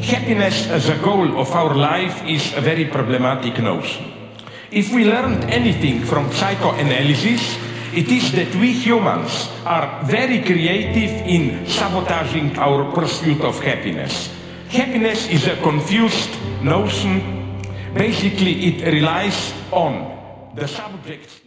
happiness as a goal of our life is a very problematic notion. If we learned anything from psychoanalysis, it is that we humans are very creative in sabotaging our pursuit of happiness. Happiness is a confused notion. Basically, it relies on the subject's